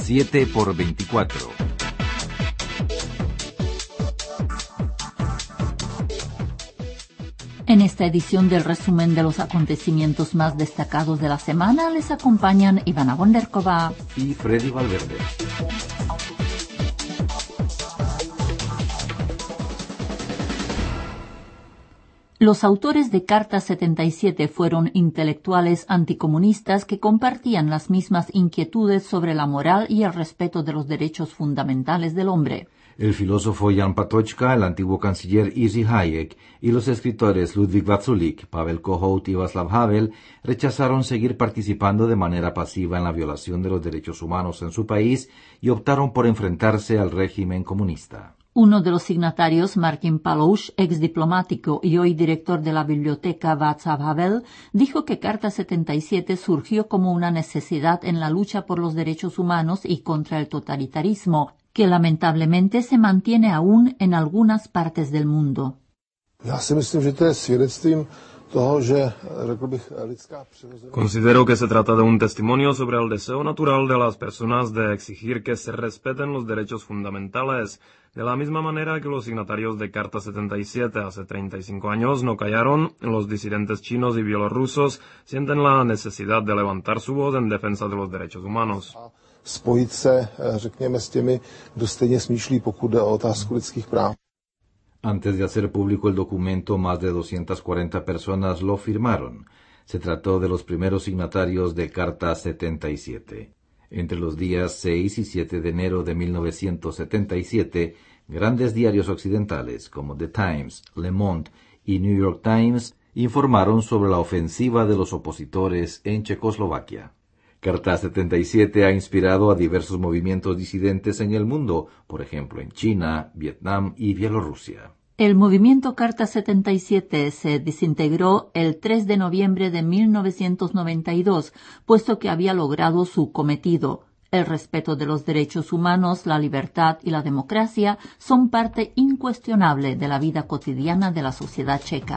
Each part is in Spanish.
7x24. En esta edición del resumen de los acontecimientos más destacados de la semana les acompañan Ivana Bonderkova y Freddy Valverde. Los autores de Carta 77 fueron intelectuales anticomunistas que compartían las mismas inquietudes sobre la moral y el respeto de los derechos fundamentales del hombre. El filósofo Jan Patočka, el antiguo canciller Jerzy Hayek y los escritores Ludwig Vazulik, Pavel Kohout y Václav Havel rechazaron seguir participando de manera pasiva en la violación de los derechos humanos en su país y optaron por enfrentarse al régimen comunista. Uno de los signatarios, Martin Palouš, ex diplomático y hoy director de la biblioteca Václav Havel, dijo que Carta 77 surgió como una necesidad en la lucha por los derechos humanos y contra el totalitarismo, que lamentablemente se mantiene aún en algunas partes del mundo. Considero que se trata de un testimonio sobre el deseo natural de las personas de exigir que se respeten los derechos fundamentales, de la misma manera que los signatarios de Carta 77 hace 35 años no callaron, los disidentes chinos y bielorrusos sienten la necesidad de levantar su voz en defensa de los derechos humanos. Spojit se, řekněme, s těmi, kdo stejně smýšlí, pokud jde o otázku lidských práv. Antes de hacer público el documento, más de 240 personas lo firmaron. Se trató de los primeros signatarios de Carta 77. Entre los días 6 y 7 de enero de 1977, grandes diarios occidentales como The Times, Le Monde y New York Times informaron sobre la ofensiva de los opositores en Checoslovaquia. Carta 77 ha inspirado a diversos movimientos disidentes en el mundo, por ejemplo en China, Vietnam y Bielorrusia. El movimiento Carta 77 se desintegró el 3 de noviembre de 1992, puesto que había logrado su cometido. El respeto de los derechos humanos, la libertad y la democracia son parte incuestionable de la vida cotidiana de la sociedad checa.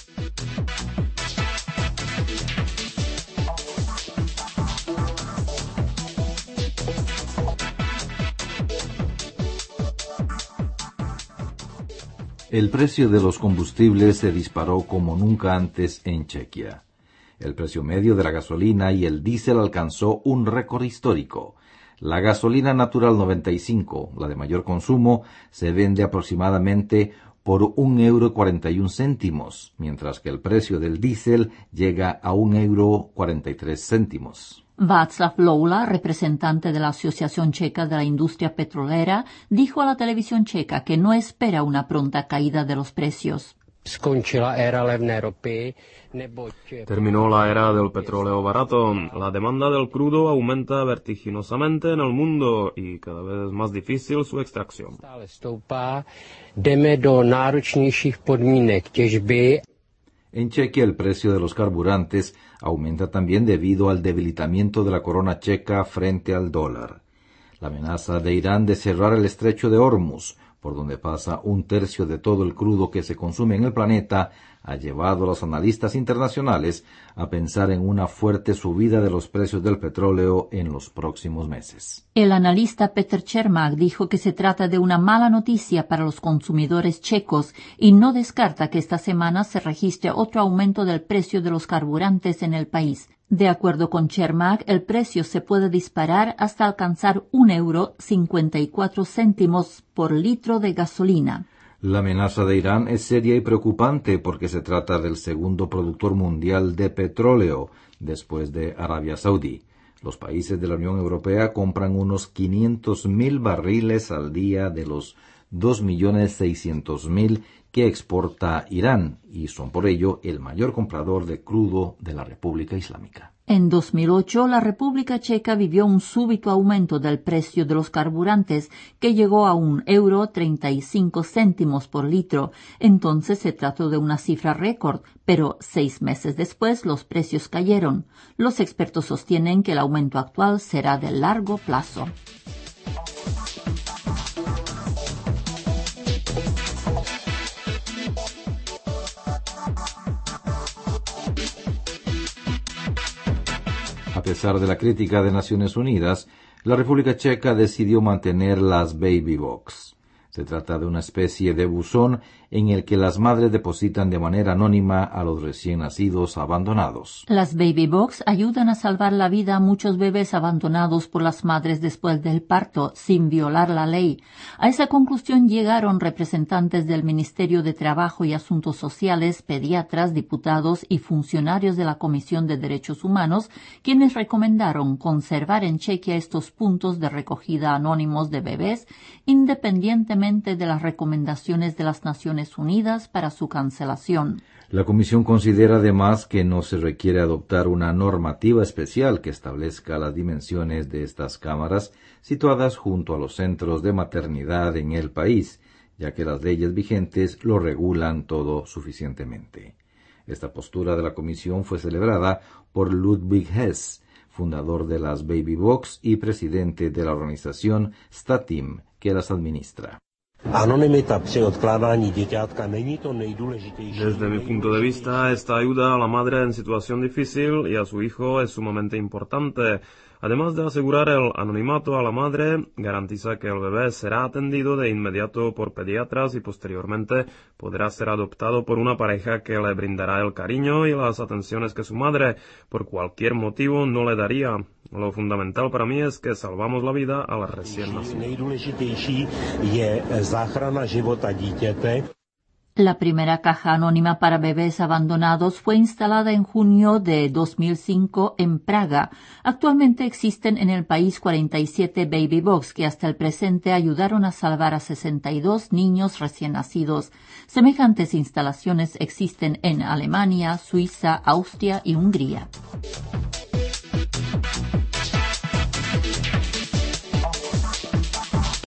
El precio de los combustibles se disparó como nunca antes en Chequia. El precio medio de la gasolina y el diésel alcanzó un récord histórico. La gasolina natural 95, la de mayor consumo, se vende aproximadamente por €1,41, mientras que el precio del diésel llega a €1,43. Václav Loula, representante de la Asociación Checa de la Industria Petrolera, dijo a la televisión checa que no espera una pronta caída de los precios. Terminó la era del petróleo barato. La demanda del crudo aumenta vertiginosamente en el mundo y cada vez es más difícil su extracción. En Chequia el precio de los carburantes aumenta también debido al debilitamiento de la corona checa frente al dólar. La amenaza de Irán de cerrar el estrecho de Hormuz, por donde pasa un tercio de todo el crudo que se consume en el planeta, ha llevado a los analistas internacionales a pensar en una fuerte subida de los precios del petróleo en los próximos meses. El analista Petr Čermák dijo que se trata de una mala noticia para los consumidores checos y no descarta que esta semana se registre otro aumento del precio de los carburantes en el país. De acuerdo con Čermák, el precio se puede disparar hasta alcanzar €1,54 por litro de gasolina. La amenaza de Irán es seria y preocupante porque se trata del segundo productor mundial de petróleo, después de Arabia Saudí. Los países de la Unión Europea compran unos 500.000 barriles al día de los 2.600.000 que exporta Irán y son por ello el mayor comprador de crudo de la República Islámica. En 2008, la República Checa vivió un súbito aumento del precio de los carburantes que llegó a €1,35 por litro. Entonces se trató de una cifra récord, pero 6 meses después los precios cayeron. Los expertos sostienen que el aumento actual será de largo plazo. A pesar de la crítica de Naciones Unidas, La República Checa decidió mantener las Baby Box. Se trata de una especie de buzón en el que las madres depositan de manera anónima a los recién nacidos abandonados. Las Baby Box ayudan a salvar la vida a muchos bebés abandonados por las madres después del parto, sin violar la ley. A esa conclusión llegaron representantes del Ministerio de Trabajo y Asuntos Sociales, pediatras, diputados y funcionarios de la Comisión de Derechos Humanos, quienes recomendaron conservar en Chequia estos puntos de recogida anónimos de bebés, independientemente de las recomendaciones de las Naciones Unidas para su cancelación. La Comisión considera además que no se requiere adoptar una normativa especial que establezca las dimensiones de estas cámaras situadas junto a los centros de maternidad en el país, ya que las leyes vigentes lo regulan todo suficientemente. Esta postura de la Comisión fue celebrada por Ludwig Hess, fundador de las Baby Box y presidente de la organización Statim, que las administra. Desde mi punto de vista, esta ayuda a la madre en situación difícil y a su hijo es sumamente importante. Además de asegurar el anonimato a la madre, garantiza que el bebé será atendido de inmediato por pediatras y posteriormente podrá ser adoptado por una pareja que le brindará el cariño y las atenciones que su madre, por cualquier motivo, no le daría. Lo fundamental para mí es que salvamos la vida a la recién nacida. La primera caja anónima para bebés abandonados fue instalada en junio de 2005 en Praga. Actualmente existen en el país 47 Baby Box que hasta el presente ayudaron a salvar a 62 niños recién nacidos. Semejantes instalaciones existen en Alemania, Suiza, Austria y Hungría.